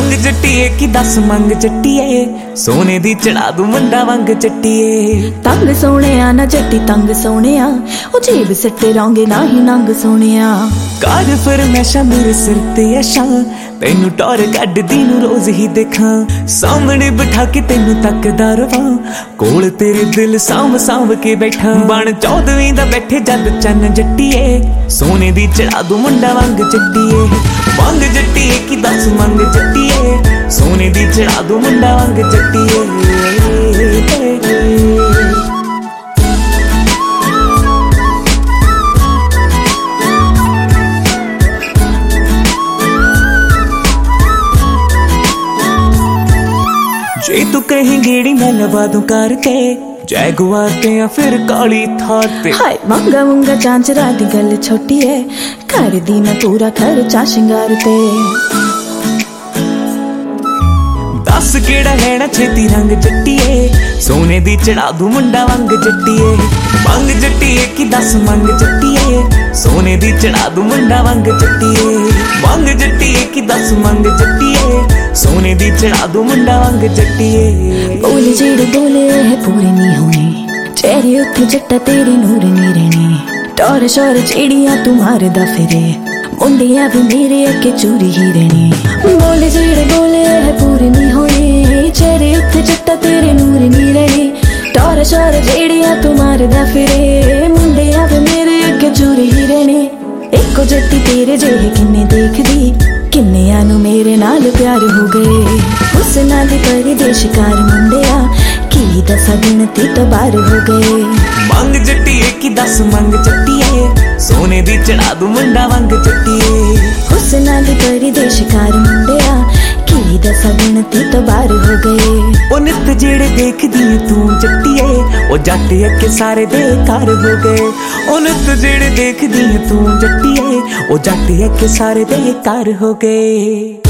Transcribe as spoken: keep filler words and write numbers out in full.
ਮੰਗ ਜੱਟੀਏ ਕੀ ਦਸ ਮੰਗ ਜੱਟੀਏ, ਸੋਨੇ ਦੀ ਚੜਾ ਦੂ ਮੁੰਡਾ ਵਾਂਗ ਜੱਟੀਏ। ਤੰਗ ਸੋਹਣਿਆ ਨਾ ਜੱਟੀ ਤੰਗ ਸੋਹਣਿਆ, ਉਹ ਜੇਬ ਸਿੱਟੇ ਰੋਂਗੇ ਨਾ ਹੀ ਨੰਗ ਸੋਹਣਿਆ। ਕਾਜ ਫਰਮੈਸ਼ਾਂ ਮੇਰੇ ਸਿਰ ਤੇ ਅਸ਼ਾਂ, ਤੈਨੂੰ ਟੌਰ ਕੱਢਦੀ ਨੂੰ ਰੋਜ਼ ਹੀ ਦੇਖਾਂ। ਸਾਹਮਣੇ ਬਿਠਾ ਕੇ ਤੈਨੂੰ ਤੱਕਦਾ ਰਵਾਂ, ਕੋਲ ਤੇਰੇ ਦਿਲ ਸਾਂਭ ਸਾਂਭ ਕੇ ਬੈਠਾ। ਬਣ ਚੌਦਵੀਂ ਦਾ ਬੈਠੇ ਜਦ ਚੰਨ ਜੱਟੀਏ, ਸੋਨੇ ਦੀ ਚੜਾ ਦੂ ਮੁੰਡਾ ਵਾਂਗ ਜੱਟੀਏ। ਮੰਗ ਜੱਟੀਏ ਕੀ ਦਸ ਮੰਗ ਜੱਟੀਏ, ਸੋਨੇ ਦੀ ਚੜਾ ਦੂ ਮੁੰਡਾ ਵਾਂਗ ਜੱਟੀਏ। ਜੇ ਤੂੰ ਕਹੀਂ ਗੇੜੀ ਮੈਂ ਲਵਾ ਦੂੰ ਕਾਰ ਤੇ, ਜੈਗੁਆਰ ਤੇ ਜਾਂ ਫਿਰ ਕਾਲੀ ਥਾਰ ਤੇ। ਹਾਏ ਮੰਗਾ ਮੁੰਗਾ ਚਾਂਚਰਾ ਦੀ ਗੱਲ ਛੋਟੀ ਏ, ਕਰਦੀ ਮੈਂ ਪੂਰਾ ਖਰਚਾ ਸ਼ਿੰਗਾਰ ਤੇ। ਦੱਸ ਕਿਹੜਾ ਲੈਣਾ ਛੇਤੀ ਰੰਗ ਜੱਟੀਏ, ਸੋਨੇ ਦੀ ਚੜਾ ਦੂ ਮੁੰਡਾ ਵਾਂਗ ਜੱਟੀਏ। ਮੰਗ ਜੱਟੀਏ ਕੀ ਦਸ ਮੰਗ ਜੱਟੀਏ, ਸੋਨੇ ਦੀ ਚੜਾ ਦੂ ਮੁੰਡਾ ਵਾਂਗ ਜੱਟੀਏ। ਮੰਗ ਜੱਟੀਏ ਕੀ ਦਸ ਮੰਗ ਜੱਟੀਏ, ਸੋਨੇ ਦੀ ਚੜਾ ਦੂ ਮੁੰਡਾ ਵਾਂਗ ਜੱਟੀਏ। ਬੋਲੇ ਜਿਹੜੇ ਬੋਲੇ ਹੈ ਪੂਰੇ ਨਹੀਂ ਹੋਣੇ, ਚਿਹਰੇ ਉੱਤੇ ਜੱਟਾ ਤੇਰੇ ਨੂਰ ਨਹੀਂ ਰਹਿਣੇ। ਟੌਰ ਸ਼ੌਰ ਜਿਹੜੀਆਂ ਤੂੰ ਮਾਰਦਾ ਫਿਰੇ, ਮੁੰਡਿਆਂ ਵੀ ਮੇਰੇ ਅੱਗੇ ਚੂਰੀ ਹੀ ਰਹਿਣੇ। ਬੋਲੇ ਜਿਹੜੇ ਬੋਲੇ ਹੈ ਪੂਰੇ ਨਹੀਂ ਹੋਣੇ, ਚਿਹਰੇ ਉੱਤੇ ਜੱਟਾ ਤੇਰੇ ਨੂਰ ਨਹੀਂ ਰਹਿਣੇ। ਟੌਰ ਸ਼ੌਰ ਜਿਹੜੀਆਂ ਤੂੰ ਮਾਰਦਾ ਫਿਰੇ, ਮੁੰਡਿਆਂ ਵੀ ਮੇਰੇ ਅੱਗੇ ਚੂਰੀ ਹੀ ਰਹਿਣੇ। ਇੱਕੋ ਜੱਟੀ ਤੇਰੇ ਜਿਹੇ ਕਿੰਨੇ ਦੇਖਦੀ, ਕਿੰਨਿਆਂ ਨੂੰ ਮੇਰੇ ਨਾਲ ਪਿਆਰ ਹੋ ਗਏ। ਹੁਸਨਾਂ ਦੀ ਪਰਦੇਸ਼ਕਾਰ ਮੁੰਡਿਆ, ਕੀ ਦਸਾਂ ਗਿਣਤੀ ਤੋਂ ਬਾਹਰ ਹੋ ਗਏ। ਮੰਗ ਜੱਟੀਏ ਕੀ ਦਸ ਮੰਗ ਜੱਟੀਏ, ਸੋਨੇ ਦੀ ਚੜਾ ਦੂ ਮੁੰਡਾ ਵਾਂਗ ਜੱਟੀਏ। ਹੁਸਨਾਂ ਦੀ ਪਰਦੇਸ਼ਕਾਰ ਮੁੰਡਿਆ, ਕੀ ਦਸਾਂ ਗਿਣਤੀ ਤੋਂ ਬਾਹਰ ਹੋ ਗਏ। ਉਹ ਨਿੱਤ ਜਿਹੜੇ ਦੇਖਦੀ ਤੂੰ ਜੱਟੀਏ, ਉਹ ਜੱਟ ਅੱਗੇ ਸਾਰੇ ਬੇਕਾਰ ਹੋ ਗਏ। ਉਹ ਨਿੱਤ ਜਿਹੜੇ ਦੇਖਦੀ ਤੂੰ ਜੱਟੀਏ, ਉਹ ਜੱਟ ਅੱਗੇ ਸਾਰੇ ਬੇਕਾਰ ਹੋ ਗਏ।